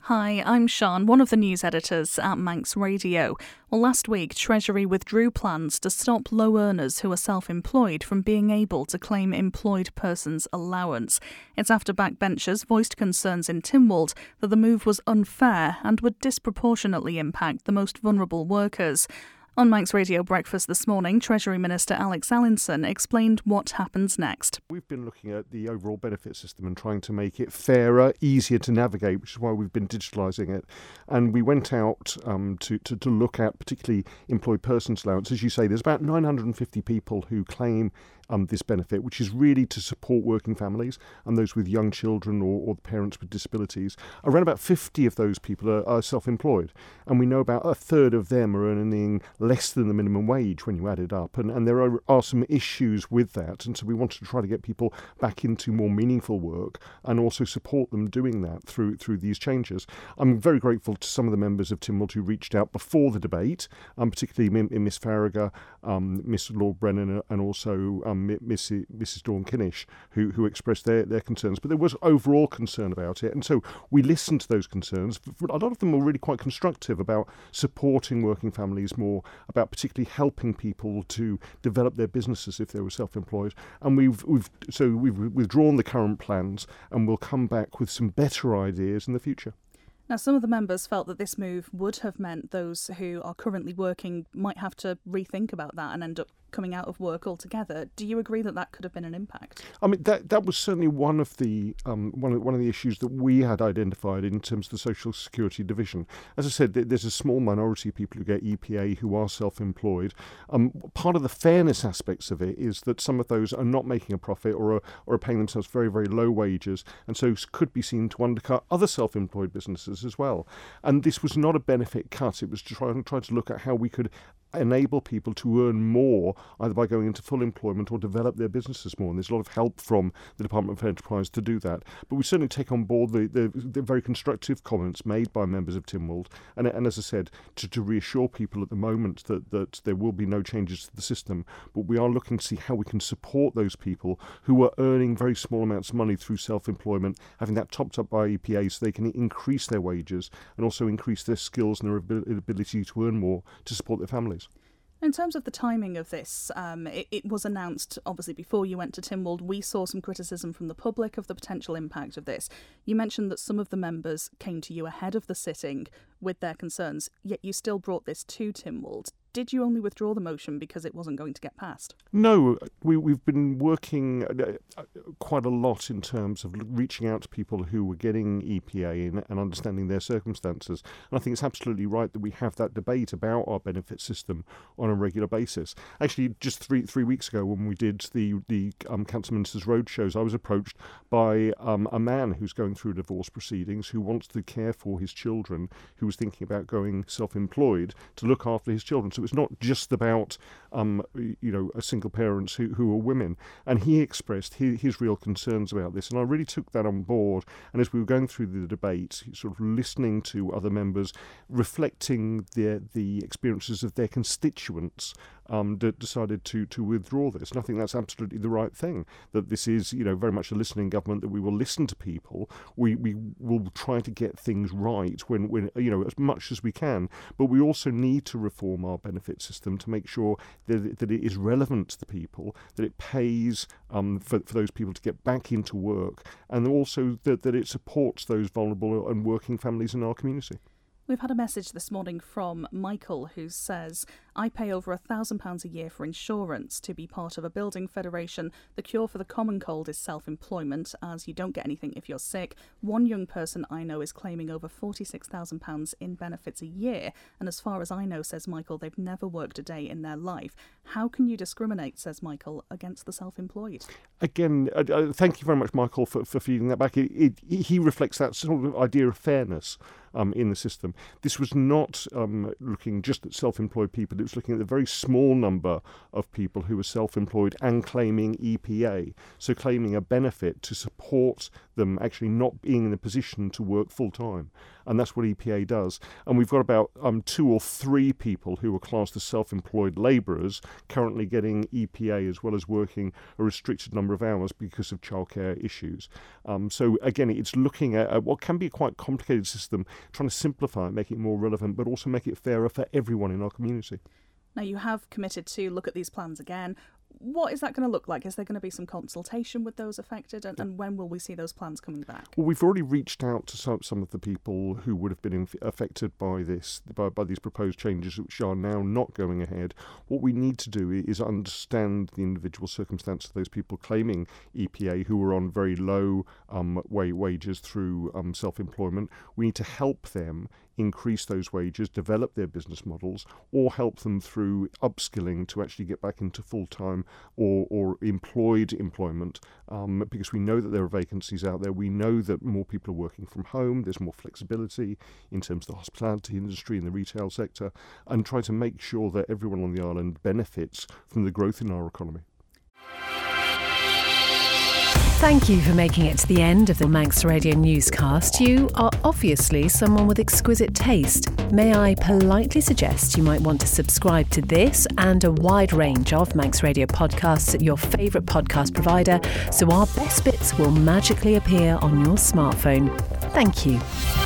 Hi, I'm Sean, one of the news editors at Manx Radio. Well, last week, Treasury withdrew plans to stop low earners who are self-employed from being able to claim employed persons allowance. It's after backbenchers voiced concerns in Tynwald that the move was unfair and would disproportionately impact the most vulnerable workers. On Manx Radio Breakfast this morning, Treasury Minister Alex Allinson explained what happens next. We've been looking at the overall benefit system and trying to make it fairer, easier to navigate, which is why we've been digitalising it. And we went out to look at particularly employed persons allowance. As you say, there's about 950 people who claim this benefit, which is really to support working families and those with young children or parents with disabilities. Around about 50 of those people are self-employed, and we know about a third of them are earning less than the minimum wage when you add it up, and there are some issues with that, and so we wanted to try to get people back into more meaningful work and also support them doing that through these changes. I'm very grateful to some of the members of Tynwald who reached out before the debate, particularly Miss Farragher, Miss Lord Brennan, and also Mrs. Dawn Kinnish, who expressed their concerns. But there was overall concern about it, and so we listened to those concerns. A lot of them were really quite constructive about supporting working families more, about particularly helping people to develop their businesses if they were self-employed. And we've withdrawn the current plans, and we'll come back with some better ideas in the future. Now, some of the members felt that this move would have meant those who are currently working might have to rethink about that and end up coming out of work altogether. Do you agree that that could have been an impact? I mean, that was certainly one of the issues that we had identified in terms of the Social Security division. As I said, there's a small minority of people who get EPA who are self-employed. Part of the fairness aspects of it is that some of those are not making a profit or are paying themselves very, very low wages, and so could be seen to undercut other self-employed businesses as well. And this was not a benefit cut. It was to try to look at how we could enable people to earn more, either by going into full employment or develop their businesses more. And there's a lot of help from the Department of Enterprise to do that. But we certainly take on board the very constructive comments made by members of Tynwald. And as I said, to reassure people at the moment that there will be no changes to the system, but we are looking to see how we can support those people who are earning very small amounts of money through self-employment, having that topped up by EPA so they can increase their wages and also increase their skills and their ability to earn more to support their families. In terms of the timing of this, it was announced, obviously, before you went to Tynwald. We saw some criticism from the public of the potential impact of this. You mentioned that some of the members came to you ahead of the sitting with their concerns, yet you still brought this to Tynwald. Did you only withdraw the motion because it wasn't going to get passed? No, we've been working quite a lot in terms of reaching out to people who were getting EPA and understanding their circumstances. And I think it's absolutely right that we have that debate about our benefit system on a regular basis. Actually, just three weeks ago when we did the Council Ministers' Roadshows, I was approached by a man who's going through divorce proceedings who wants to care for his children, who was thinking about going self-employed to look after his children. So it's not just about a single parents who are women, and he expressed his real concerns about this, and I really took that on board. And as we were going through the debate, sort of listening to other members, reflecting the experiences of their constituents, decided to withdraw this. And I think that's absolutely the right thing, that this is very much a listening government, that we will listen to people, we will try to get things right when as much as we can, but we also need to reform our benefit system to make sure that it is relevant to the people, that it pays for those people to get back into work, and also that it supports those vulnerable and working families in our community. We've had a message this morning from Michael who says, I pay over £1,000 a year for insurance to be part of a building federation. The cure for the common cold is self-employment, as you don't get anything if you're sick. One young person I know is claiming over £46,000 in benefits a year. And as far as I know, says Michael, they've never worked a day in their life. How can you discriminate, says Michael, against the self-employed? Again, thank you very much, Michael, for feeding that back. He reflects that sort of idea of fairness in the system. This was not looking just at self-employed people. It was looking at the very small number of people who were self-employed and claiming EPA, so claiming a benefit to support them actually not being in a position to work full-time. And that's what EPA does. And we've got about 2 or 3 people who are classed as self-employed labourers currently getting EPA as well as working a restricted number of hours because of childcare issues. So again, it's looking at what can be a quite complicated system. trying to simplify it, make it more relevant, but also make it fairer for everyone in our community. Now, you have committed to look at these plans again. What is that going to look like? Is there going to be some consultation with those affected? And when will we see those plans coming back? Well, we've already reached out to some of the people who would have been affected by by these proposed changes, which are now not going ahead. What we need to do is understand the individual circumstance of those people claiming EPA who are on very low wages through self-employment. We need to help them increase those wages, develop their business models, or help them through upskilling to actually get back into full-time or employed employment, because we know that there are vacancies out there. We know that more people are working from home. There's more flexibility in terms of the hospitality industry and the retail sector, and try to make sure that everyone on the island benefits from the growth in our economy. Thank you for making it to the end of the Manx Radio newscast. You are obviously someone with exquisite taste. May I politely suggest you might want to subscribe to this and a wide range of Manx Radio podcasts at your favourite podcast provider, so our best bits will magically appear on your smartphone. Thank you.